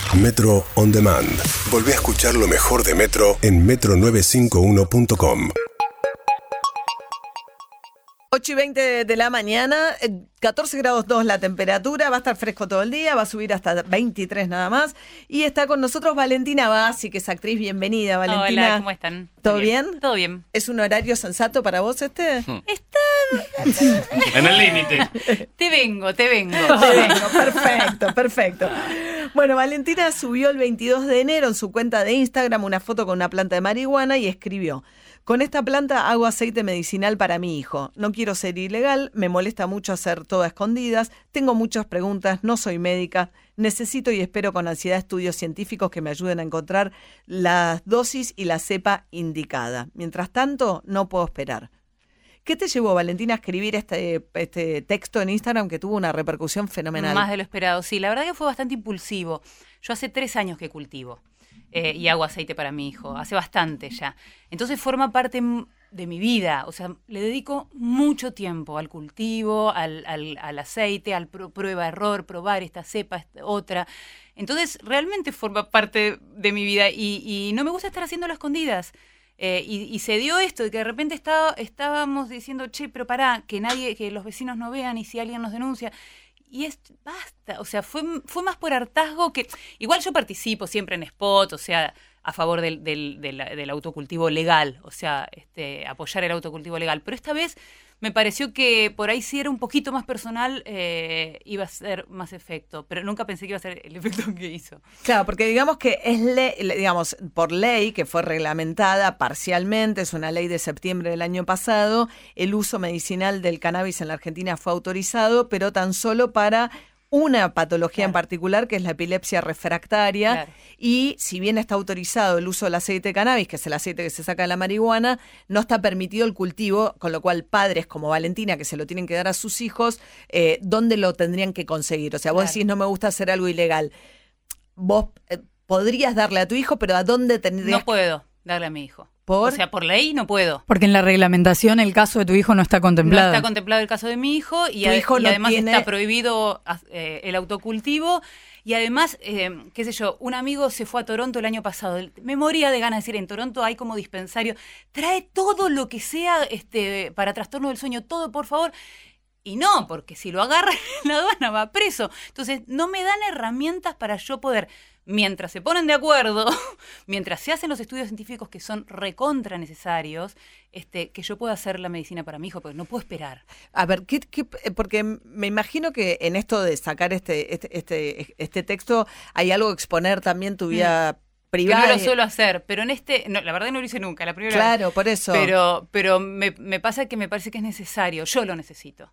Metro On Demand. Volvé a escuchar lo mejor de Metro en metro951.com. 8:20 de la mañana, 14 grados 2 la temperatura, va a estar fresco todo el día, va a subir hasta 23 nada más. Y está con nosotros Valentina Bassi, que es actriz. Bienvenida, Valentina. Hola, ¿cómo están? ¿Todo bien? Todo bien. ¿Es un horario sensato para vos este? Está... En el límite. Te vengo. Perfecto. Bueno, Valentina subió el 22 de enero en su cuenta de Instagram una foto con una planta de marihuana y escribió: con esta planta hago aceite medicinal para mi hijo. No quiero ser ilegal, me molesta mucho hacer todo a escondidas, tengo muchas preguntas, no soy médica, necesito y espero con ansiedad estudios científicos que me ayuden a encontrar la dosis y la cepa indicada. Mientras tanto, no puedo esperar. ¿Qué te llevó, Valentina, a escribir este texto en Instagram que tuvo una repercusión fenomenal? Más de lo esperado, sí. La verdad que fue bastante impulsivo. Yo hace 3 años que cultivo. Y hago aceite para mi hijo, hace bastante ya. Entonces forma parte de mi vida, o sea, le dedico mucho tiempo al cultivo, al aceite, al prueba-error, probar esta cepa, esta otra. Entonces realmente forma parte de mi vida y no me gusta estar haciéndolo a escondidas. Y se dio esto, de que de repente estábamos diciendo, che, pero pará, que los vecinos no vean y si alguien nos denuncia. Y basta, o sea, fue más por hartazgo que... Igual yo participo siempre en spot, o sea, a favor del autocultivo legal, o sea, apoyar el autocultivo legal. Pero esta vez me pareció que por ahí si era un poquito más personal iba a ser más efecto, pero nunca pensé que iba a ser el efecto que hizo. Claro, porque digamos que es digamos, por ley que fue reglamentada parcialmente, es una ley de septiembre del año pasado, el uso medicinal del cannabis en la Argentina fue autorizado, pero tan solo para una patología en particular, que es la epilepsia refractaria. Claro. Y si bien está autorizado el uso del aceite de cannabis, que es el aceite que se saca de la marihuana, no está permitido el cultivo, con lo cual padres como Valentina, que se lo tienen que dar a sus hijos, ¿dónde lo tendrían que conseguir? O sea, vos decís, no me gusta hacer algo ilegal. Vos podrías darle a tu hijo, pero ¿a dónde tendrías? No puedo darle a mi hijo. ¿Por? O sea, por ley no puedo. Porque en la reglamentación el caso de tu hijo no está contemplado. No está contemplado el caso de mi hijo y además está prohibido el autocultivo. Y además, qué sé yo, un amigo se fue a Toronto el año pasado. Me moría de ganas de decir, en Toronto hay como dispensario. Trae todo lo que sea para trastorno del sueño, todo, por favor. Y no, porque si lo agarra la aduana va preso. Entonces, no me dan herramientas para yo poder... Mientras se ponen de acuerdo, mientras se hacen los estudios científicos que son recontra necesarios, que yo pueda hacer la medicina para mi hijo, porque no puedo esperar. A ver, porque me imagino que en esto de sacar este texto hay algo que exponer también tu vida privada. Que no lo suelo hacer, pero en no, la verdad no lo hice nunca, la primera vez. Claro, por eso. Pero me pasa que me parece que es necesario, yo lo necesito.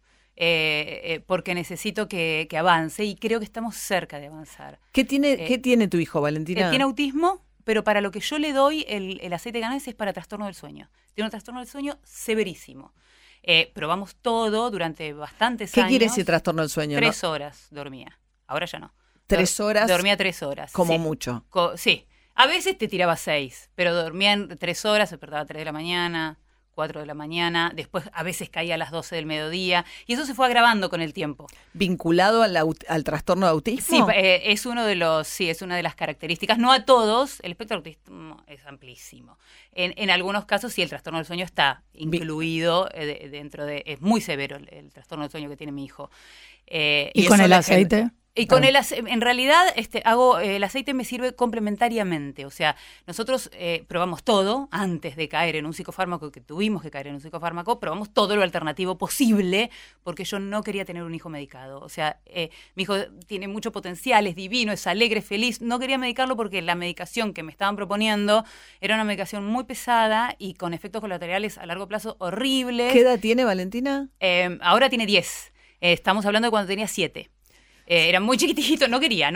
Porque necesito que avance y creo que estamos cerca de avanzar. ¿Qué tiene tu hijo, Valentina? Tiene autismo, pero para lo que yo le doy el aceite de cannabis es para trastorno del sueño. Tiene un trastorno del sueño severísimo. Probamos todo durante bastantes años. ¿Qué quiere decir trastorno del sueño? 3 horas dormía, ahora ya no. 3 horas. Dormía 3 horas. Como sí. mucho. Sí, a veces te tiraba 6, pero dormía en 3 horas, se despertaba a 3 de la mañana... 4 de la mañana, después a veces caía a las 12 del mediodía, y eso se fue agravando con el tiempo. ¿Vinculado al trastorno de autismo? Sí, es una de las características. No a todos, el espectro autismo es amplísimo. En algunos casos sí el trastorno del sueño está incluido dentro de... Es muy severo el trastorno del sueño que tiene mi hijo. ¿Y con el aceite? Y con en realidad el aceite me sirve complementariamente, o sea, nosotros probamos todo antes de caer en un psicofármaco, que tuvimos que caer en un psicofármaco, probamos todo lo alternativo posible, porque yo no quería tener un hijo medicado, o sea, mi hijo tiene mucho potencial, es divino, es alegre, feliz, no quería medicarlo porque la medicación que me estaban proponiendo era una medicación muy pesada y con efectos colaterales a largo plazo horribles. ¿Qué edad tiene, Valentina? Ahora tiene 10, estamos hablando de cuando tenía 7. Era muy chiquitito, no quería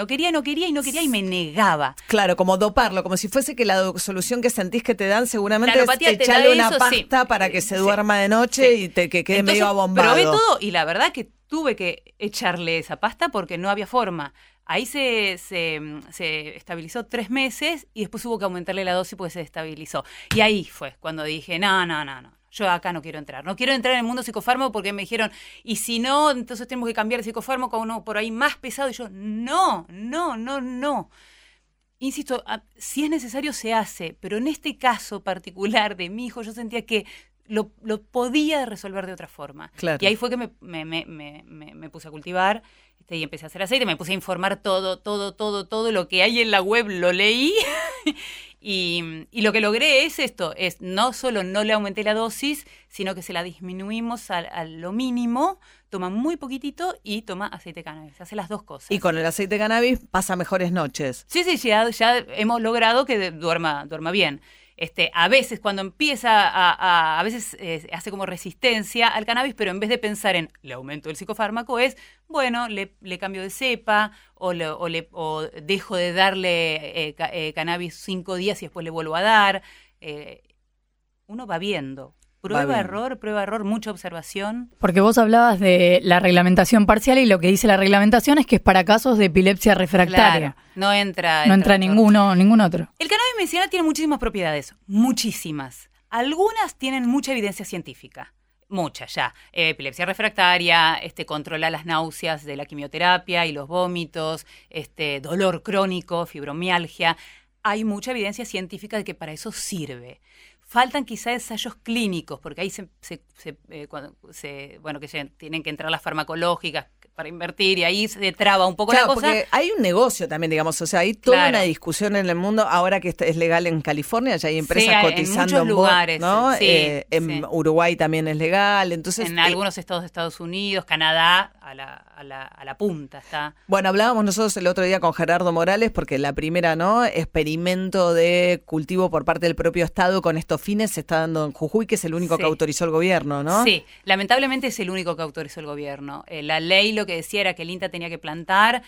y me negaba. Claro, como doparlo, como si fuese que la solución que sentís que te dan seguramente la es echarle una pasta para que se duerma de noche y que quede medio abombado. Probé todo y la verdad que tuve que echarle esa pasta porque no había forma. Ahí se estabilizó 3 meses y después hubo que aumentarle la dosis porque se estabilizó. Y ahí fue cuando dije, no. Yo acá no quiero entrar. No quiero entrar en el mundo psicofármaco porque me dijeron, y si no, entonces tenemos que cambiar el psicofármaco a uno por ahí más pesado. Y yo, no. insisto, si es necesario se hace, pero en este caso particular de mi hijo yo sentía que lo podía resolver de otra forma. Claro. Y ahí fue que me puse a cultivar y empecé a hacer aceite, me puse a informar todo lo que hay en la web, lo leí y lo que logré es esto, es no solo no le aumenté la dosis, sino que se la disminuimos a lo mínimo, toma muy poquitito y toma aceite de cannabis, hace las dos cosas. Y con el aceite de cannabis pasa mejores noches. Sí, ya hemos logrado que duerma bien. A veces cuando empieza a veces hace como resistencia al cannabis, pero en vez de pensar en le aumento el psicofármaco es, bueno, le cambio de cepa o dejo de darle cannabis 5 días y después le vuelvo a dar. Uno va viendo. Prueba, error, mucha observación. Porque vos hablabas de la reglamentación parcial y lo que dice la reglamentación es que es para casos de epilepsia refractaria. Claro, no entra ningún otro. El cannabis medicinal tiene muchísimas propiedades, muchísimas. Algunas tienen mucha evidencia científica, muchas ya. Epilepsia refractaria, controla las náuseas de la quimioterapia y los vómitos, dolor crónico, fibromialgia. Hay mucha evidencia científica de que para eso sirve. Faltan quizá ensayos clínicos, porque ahí que tienen que entrar las farmacológicas para invertir y ahí se traba un poco la cosa. Porque hay un negocio también, digamos, o sea, hay toda una discusión en el mundo, ahora que es legal en California, ya hay empresas cotizando en muchos lugares, ¿no? En Uruguay también es legal, entonces... En algunos estados de Estados Unidos, Canadá, a la punta está. Bueno, hablábamos nosotros el otro día con Gerardo Morales, porque la primera, ¿no?, experimento de cultivo por parte del propio Estado con estos fines se está dando en Jujuy, que es el único que autorizó el gobierno, ¿no? Sí, lamentablemente es el único que autorizó el gobierno. La ley lo que decía era que el INTA tenía que plantar,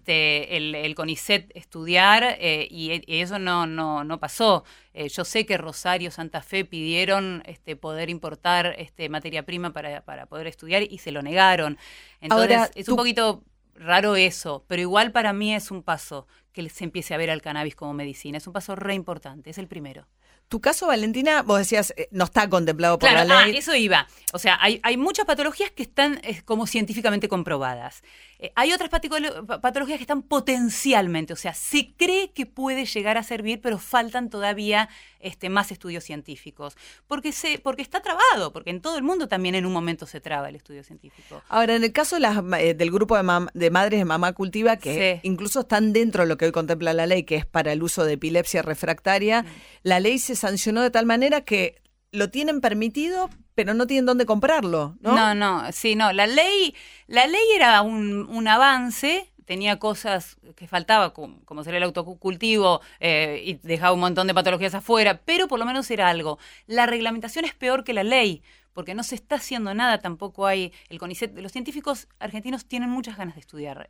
el CONICET estudiar, y eso no pasó. Yo sé que Rosario, Santa Fe pidieron poder importar materia prima para poder estudiar y se lo negaron. Entonces ahora, es un poquito raro eso, pero igual para mí es un paso que se empiece a ver al cannabis como medicina. Es un paso re importante, es el primero. Tu caso, Valentina, vos decías, no está contemplado por la ley. Eso iba. O sea, hay muchas patologías que están como científicamente comprobadas. Hay otras patologías que están potencialmente, o sea, se cree que puede llegar a servir, pero faltan todavía más estudios científicos. Porque está trabado, porque en todo el mundo también en un momento se traba el estudio científico. Ahora, en el caso del grupo de madres de Mamá Cultiva, que incluso están dentro de lo que hoy contempla la ley, que es para el uso de epilepsia refractaria, la ley se sancionó de tal manera que lo tienen permitido, pero no tienen dónde comprarlo, ¿no? No. La ley era un avance, tenía cosas que faltaba, como sería el autocultivo, y dejaba un montón de patologías afuera, pero por lo menos era algo. La reglamentación es peor que la ley, porque no se está haciendo nada, tampoco hay el CONICET. Los científicos argentinos tienen muchas ganas de estudiar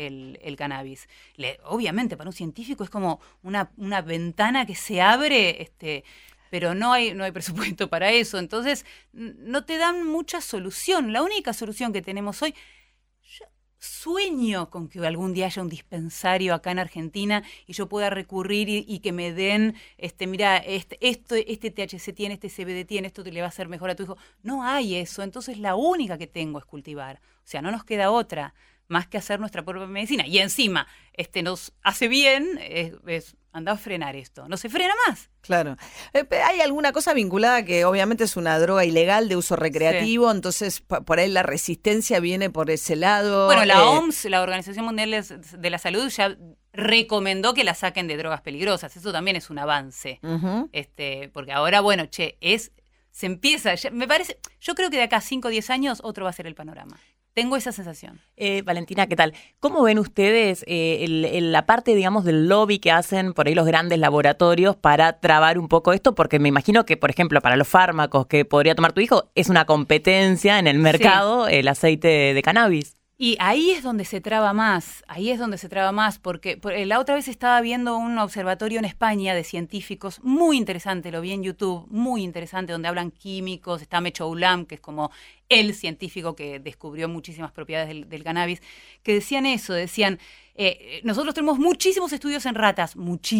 el cannabis. Obviamente, para un científico es como una ventana que se abre, pero no hay presupuesto para eso. Entonces, no te dan mucha solución. La única solución que tenemos hoy, yo sueño con que algún día haya un dispensario acá en Argentina y yo pueda recurrir y que me den, mira, este THC tiene, este CBD tiene, esto te le va a hacer mejor a tu hijo. No hay eso, entonces la única que tengo es cultivar. O sea, no nos queda otra más que hacer nuestra propia medicina. Y encima, nos hace bien, anda a frenar esto. No se frena más. Claro. ¿Hay alguna cosa vinculada que obviamente es una droga ilegal de uso recreativo? Sí. Entonces, por ahí la resistencia viene por ese lado. Bueno, la OMS, la Organización Mundial de la Salud, ya recomendó que la saquen de drogas peligrosas. Eso también es un avance. Uh-huh. Porque ahora, se empieza, me parece, yo creo que de acá a 5 o 10 años otro va a ser el panorama. Tengo esa sensación. Valentina, ¿qué tal? ¿Cómo ven ustedes la parte, digamos, del lobby que hacen por ahí los grandes laboratorios para trabar un poco esto? Porque me imagino que, por ejemplo, para los fármacos que podría tomar tu hijo, es una competencia en el mercado, sí, el aceite de cannabis. Y ahí es donde se traba más, porque la otra vez estaba viendo un observatorio en España de científicos muy interesante, lo vi en YouTube, muy interesante, donde hablan químicos, está Mecho Ulam, que es como el científico que descubrió muchísimas propiedades del cannabis, que decían eso, nosotros tenemos muchísimos estudios en ratas,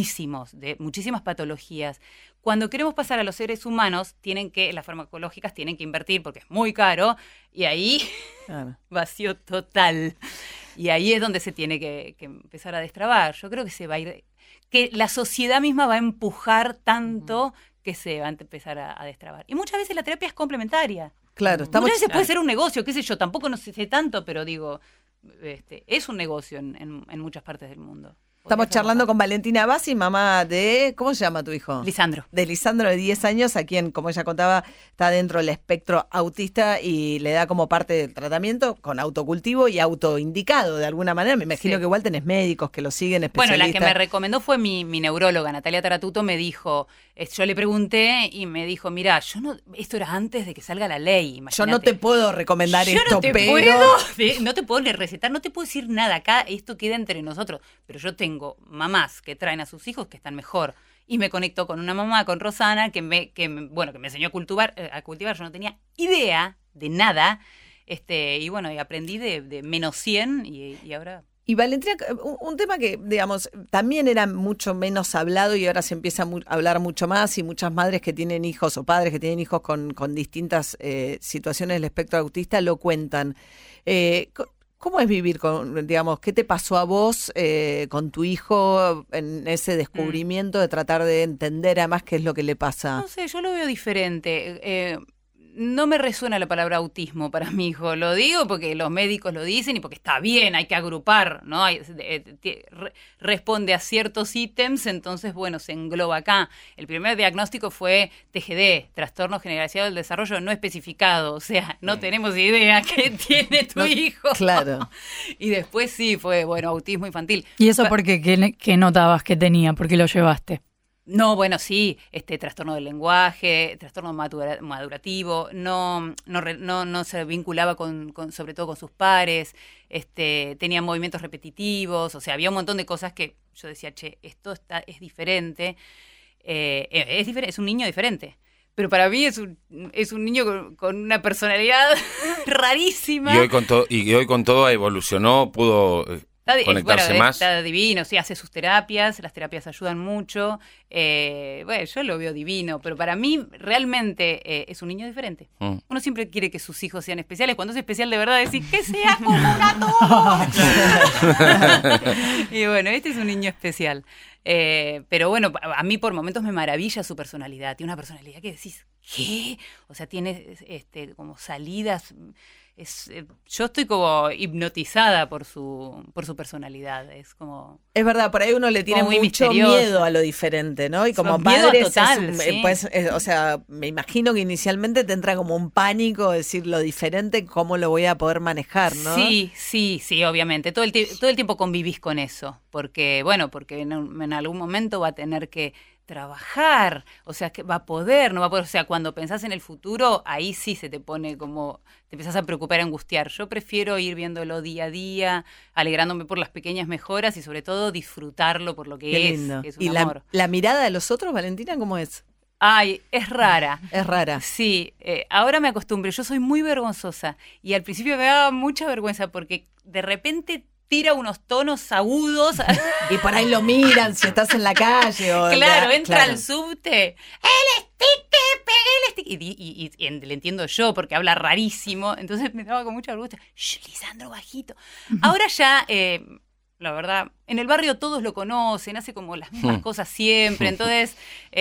de muchísimas patologías. Cuando queremos pasar a los seres humanos, las farmacológicas tienen que invertir porque es muy caro, y ahí vacío total. Y ahí es donde se tiene que empezar a destrabar. Yo creo que se va a ir, que la sociedad misma va a empujar tanto que se va a empezar a destrabar. Y muchas veces la terapia es complementaria. Claro, Muchas veces puede ser un negocio, qué sé yo, tampoco no sé tanto, pero digo, es un negocio en muchas partes del mundo. Estamos charlando con Valentina Bassi, mamá de... ¿Cómo se llama tu hijo? Lisandro. De Lisandro, de 10 años, a quien, como ella contaba, está dentro del espectro autista y le da como parte del tratamiento con autocultivo y autoindicado, de alguna manera. Me imagino que igual tenés médicos que lo siguen, especialistas. Bueno, la que me recomendó fue mi neuróloga, Natalia Taratuto, me dijo... Yo le pregunté y me dijo, mira, esto era antes de que salga la ley, imagínate. Yo no te puedo recomendar esto, no te puedo recetar, no te puedo decir nada. Acá esto queda entre nosotros. Pero yo tengo mamás que traen a sus hijos que están mejor. Y me conectó con una mamá, con Rosana, que me enseñó a cultivar. Yo no tenía idea de nada. Y bueno, y aprendí de menos 100 y ahora... Y Valentina, un tema que, digamos, también era mucho menos hablado y ahora se empieza a hablar mucho más, y muchas madres que tienen hijos o padres que tienen hijos con distintas situaciones del espectro autista lo cuentan. ¿Cómo es vivir con, digamos, qué te pasó a vos con tu hijo en ese descubrimiento de tratar de entender además qué es lo que le pasa? No sé, yo lo veo diferente. No me resuena la palabra autismo para mi hijo. Lo digo porque los médicos lo dicen y porque está bien, hay que agrupar, ¿no? Responde a ciertos ítems, entonces, bueno, se engloba acá. El primer diagnóstico fue TGD, Trastorno Generalizado del Desarrollo No Especificado. O sea, no tenemos idea qué tiene tu hijo. Claro. Y después sí fue, bueno, autismo infantil. ¿Y eso porque qué notabas que tenía? ¿Por qué lo llevaste? No, bueno, sí, trastorno del lenguaje, trastorno madurativo, no se vinculaba sobre todo con sus pares, tenía movimientos repetitivos, o sea, había un montón de cosas que yo decía, esto es diferente, es un niño diferente. Pero para mí es un niño con una personalidad rarísima. Y hoy con todo evolucionó, pudo... conectarse más. Está divino, sí, hace sus terapias, las terapias ayudan mucho. Yo lo veo divino, pero para mí realmente es un niño diferente. Uno siempre quiere que sus hijos sean especiales. Cuando es especial de verdad, decir que sea como un gato. Y bueno, este es un niño especial. Pero bueno, a mí por momentos me maravilla su personalidad. Tiene una personalidad que decís, ¿qué? O sea, tiene como salidas... yo estoy como hipnotizada por su personalidad. Es como... Es verdad, por ahí uno le tiene mucho misterioso. Miedo a lo diferente, ¿no? Y como padres, total, sí. O sea, me imagino que inicialmente te entra como un pánico decir lo diferente, cómo lo voy a poder manejar, ¿no? Sí, obviamente. Todo el tiempo convivís con eso, porque en algún momento va a tener que trabajar, o sea, que no va a poder, o sea, cuando pensás en el futuro, ahí sí se te pone como, te empezás a preocupar, a angustiar. Yo prefiero ir viéndolo día a día, alegrándome por las pequeñas mejoras y sobre todo disfrutarlo por lo que es un ¿Y amor. La mirada de los otros, Valentina, cómo es? Ay, es rara. Es rara. Sí, ahora me acostumbré, yo soy muy vergonzosa y al principio me daba mucha vergüenza porque de repente tira unos tonos agudos. Y por ahí lo miran si estás en la calle. O claro, entra al subte. ¡El stick! ¡Pegué el stick! Y le entiendo yo porque habla rarísimo. Entonces me daba con mucha vergüenza. ¡Shh, Lisandro, bajito! Ahora ya, la verdad, en el barrio todos lo conocen, hace como las mismas cosas siempre. Entonces,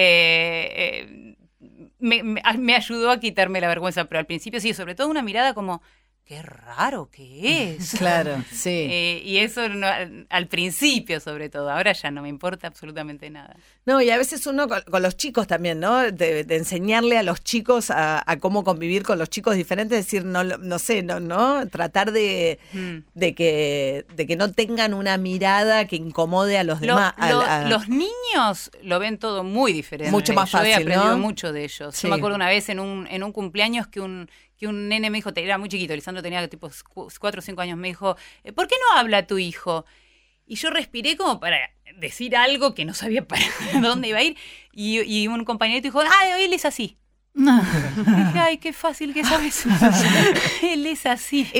me ayudó a quitarme la vergüenza. Pero al principio sí, sobre todo una mirada como... qué raro que es. Claro, sí. Y eso al principio, sobre todo. Ahora ya no me importa absolutamente nada. No, y a veces uno con los chicos también, ¿no? De enseñarle a los chicos a cómo convivir con los chicos diferentes, decir, no sé, tratar de que no tengan una mirada que incomode a los demás. Los niños lo ven todo muy diferente. Mucho más fácil, yo he aprendido ¿no? mucho de ellos. Sí. Yo me acuerdo una vez en un cumpleaños que un nene me dijo, era muy chiquito, Lisandro tenía tipo 4 o 5 años, me dijo, ¿por qué no habla tu hijo? Y yo respiré como para decir algo que no sabía para dónde iba a ir, y un compañerito dijo, él es así. Dije, ay, qué fácil que sabes. Él es así.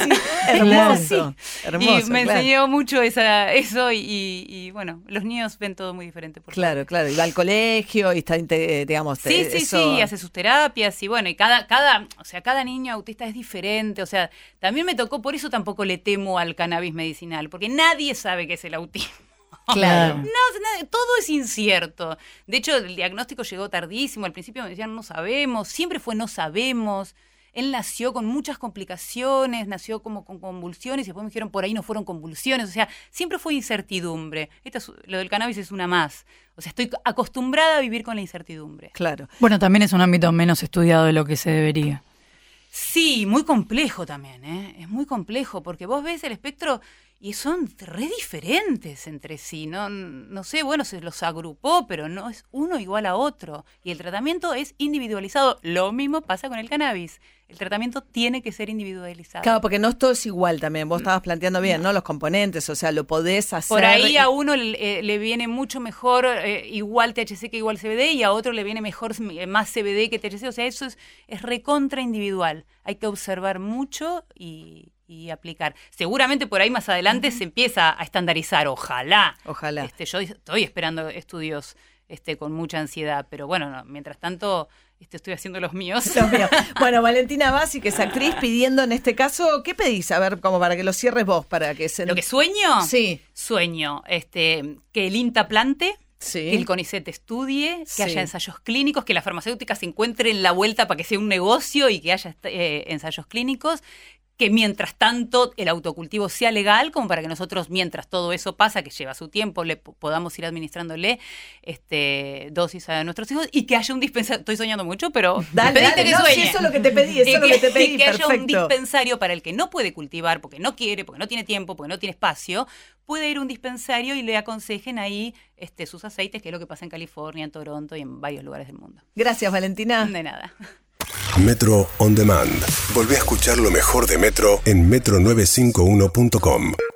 Hermoso. Y me enseñó mucho eso y bueno, los niños ven todo muy diferente. Claro, y va al colegio y está, digamos... Sí, hace sus terapias y bueno, y cada niño autista es diferente. O sea, también me tocó, por eso tampoco le temo al cannabis medicinal, porque nadie sabe qué es el autismo. Claro. No, todo es incierto. De hecho, el diagnóstico llegó tardísimo. Al principio me decían no sabemos, siempre fue no sabemos. Él nació con muchas complicaciones, nació como con convulsiones y después me dijeron por ahí no fueron convulsiones. O sea, siempre fue incertidumbre. Lo del cannabis es una más. O sea, estoy acostumbrada a vivir con la incertidumbre. Claro. Bueno, también es un ámbito menos estudiado de lo que se debería. Sí, muy complejo también, ¿eh? Es muy complejo porque vos ves el espectro y son re diferentes entre sí. No sé, bueno, se los agrupó, pero no es uno igual a otro. Y el tratamiento es individualizado. Lo mismo pasa con el cannabis. El tratamiento tiene que ser individualizado. Claro, porque no todo es igual también. Vos estabas planteando bien, ¿no? Los componentes, o sea, lo podés hacer. Por ahí a uno le viene mucho mejor igual THC que igual CBD y a otro le viene mejor más CBD que THC. O sea, eso es recontra individual. Hay que observar mucho y aplicar. Seguramente por ahí más adelante se empieza a estandarizar. Ojalá. Yo estoy esperando estudios con mucha ansiedad, pero bueno, no, mientras tanto estoy haciendo los míos. Bueno, Valentina Bassi, que es actriz, pidiendo en este caso, ¿qué pedís? A ver, como para que lo cierres vos, para que se... ¿Lo que sueño? Sí. Sueño que el INTA plante, sí, que el CONICET estudie, que haya ensayos clínicos, que la farmacéutica se encuentre en la vuelta para que sea un negocio y que haya ensayos clínicos, que mientras tanto el autocultivo sea legal, como para que nosotros, mientras todo eso pasa, que lleva su tiempo, le podamos ir administrándole dosis a nuestros hijos y que haya un dispensario. Estoy soñando mucho, pero dale, que sueñe. Si eso es lo que te pedí, que haya un dispensario para el que no puede cultivar, porque no quiere, porque no tiene tiempo, porque no tiene espacio, puede ir a un dispensario y le aconsejen ahí sus aceites, que es lo que pasa en California, en Toronto y en varios lugares del mundo. Gracias, Valentina. De nada. Metro On Demand. Volví a escuchar lo mejor de Metro en metro951.com.